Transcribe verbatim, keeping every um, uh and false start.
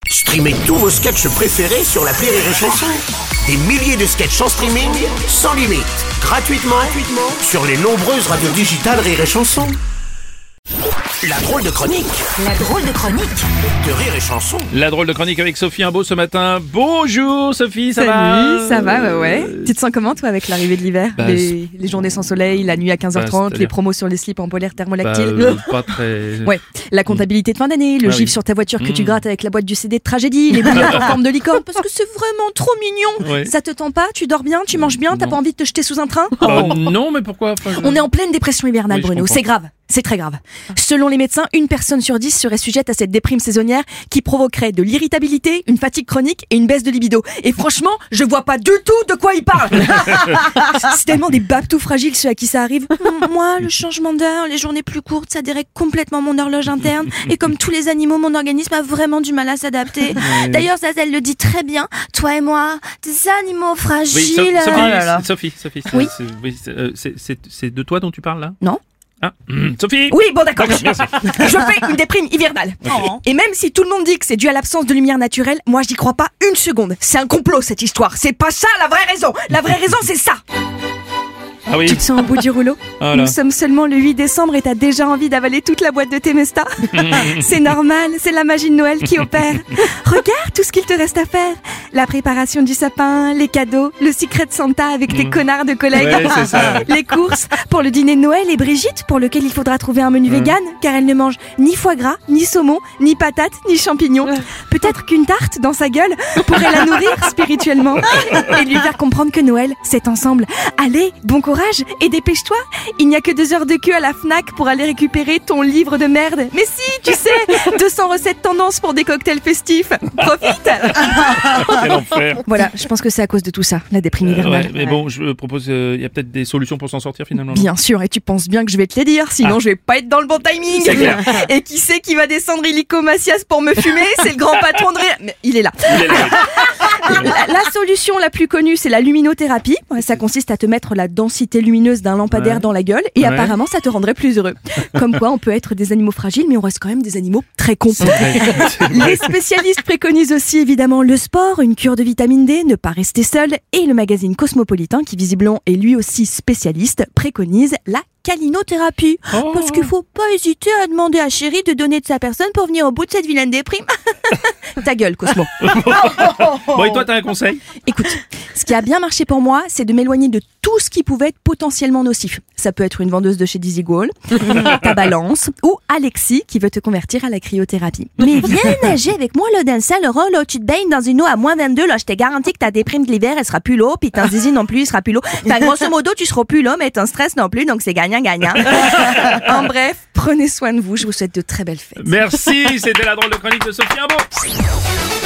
Streamez tous vos sketchs préférés sur l'appli Rire et Chanson. Des milliers de sketchs en streaming, sans limite, gratuitement, gratuitement sur les nombreuses radios digitales Rire et Chanson. La drôle de chronique. La drôle de chronique de Rire et Chanson. La drôle de chronique avec Sophie Imbeau ce matin. Bonjour Sophie, ça Salut, va? ça va, ouais, ouais. Tu te sens comment toi avec l'arrivée de l'hiver? bah, les, les journées sans soleil, la nuit à quinze heures trente, bah, les promos sur les slips en polaire Bah, thermolactyle. euh, pas très... Ouais, la comptabilité de fin d'année, le Ah gif oui. sur ta voiture que tu Mmh. grattes avec la boîte du C D de tragédie, les boulettes en forme de licorne, parce que c'est vraiment trop mignon. Ouais. Ça te tend pas? Tu dors bien? Tu manges bien? T'as Non. pas envie de te jeter sous un train? Bah, Oh. non, mais pourquoi enfin, je- On est en pleine dépression hivernale, Oui, je Bruno. comprends. C'est grave. C'est très grave. Selon les médecins, une personne sur dix serait sujette à cette déprime saisonnière qui provoquerait de l'irritabilité, une fatigue chronique et une baisse de libido. Et franchement, je vois pas du tout de quoi il parle. C'est tellement des babes tout fragiles ceux à qui ça arrive. Moi, le changement d'heure, les journées plus courtes, ça dérègle complètement mon horloge interne. Et comme tous les animaux, mon organisme a vraiment du mal à s'adapter. D'ailleurs, Zazel le dit très bien. Toi et moi, des animaux Oui, fragiles. So- Sophie, Oh là là. Sophie, Sophie, c'est- Oui. c'est- oui, c'est euh, c'est- c'est- c'est de toi dont tu parles là? Non. Ah, hum, Sophie. Oui, bon d'accord. D'accord, merci. Je fais une déprime hivernale. Et même si tout le monde dit que c'est dû à l'absence de lumière naturelle, moi j'y crois pas une seconde. C'est un complot cette histoire. C'est pas ça la vraie raison. La vraie raison c'est ça. Ah oui. Tu te sens au bout du rouleau? Ah là. Nous sommes seulement le huit décembre et t'as déjà envie d'avaler toute la boîte de Temesta? C'est normal, c'est la magie de Noël qui opère. Regarde tout ce qu'il te reste à faire. La préparation du sapin, les cadeaux, le secret de Santa avec tes connards de collègues. Ouais, c'est ça. Les courses pour le dîner de Noël et Brigitte pour lequel il faudra trouver un menu vegan car elle ne mange ni foie gras, ni saumon, ni patates, ni champignons. Peut-être qu'une tarte dans sa gueule pourrait la nourrir spirituellement et lui faire comprendre que Noël, c'est ensemble. Allez, bon courage et dépêche-toi. Il n'y a que deux heures de queue à la Fnac pour aller récupérer ton livre de merde. Mais si, tu sais, deux cents recettes tendance pour des cocktails festifs. Profite. Quel enfer. Voilà, je pense que c'est à cause de tout ça, la déprime Euh, hivernale. ouais, mais bon, je propose, il y a peut-être des solutions pour s'en sortir finalement. non Bien sûr, et tu penses bien que je vais te les dire, sinon Ah. je vais pas être dans le bon timing. C'est clair. Et qui c'est qui va descendre illico Macias pour me fumer? C'est le grand patron de Ré... Mais il est là. Il est là. La, la solution la plus connue, c'est la luminothérapie. Ouais, ça consiste à te mettre la densité lumineuse d'un lampadaire Ouais. dans la gueule et Ouais. apparemment ça te rendrait plus heureux. Comme quoi on peut être des animaux fragiles mais on reste quand même des animaux très cons. Les spécialistes préconisent aussi évidemment le sport, une cure de vitamine D, ne pas rester seul, et le magazine Cosmopolitan, qui visiblement est lui aussi spécialiste, préconise la calinothérapie. Oh. Parce qu'il faut pas hésiter à demander à Chéri de donner de sa personne pour venir au bout de cette vilaine déprime. Ta gueule, Cosmo. Bon, et toi, t'as un conseil? Écoute, ce qui a bien marché pour moi, c'est de m'éloigner de tout ce qui pouvait être potentiellement nocif. Ça peut être une vendeuse de chez Dizzy Gold, ta balance, ou Alexis qui veut te convertir à la cryothérapie. Mais viens nager avec moi là dans le Saint-Laurent, là, tu te baignes dans une eau à moins vingt-deux, là, je t'ai garanti que ta déprime de l'hiver, elle sera plus l'eau, puis ton zizi non plus, il sera plus l'eau. Enfin, grosso modo, tu seras plus là, mais ton stress non plus, donc c'est gagnant-gagnant. En bref, prenez soin de vous, je vous souhaite de très belles fêtes. Merci, c'était la drôle de chronique de Sophie Imbeau.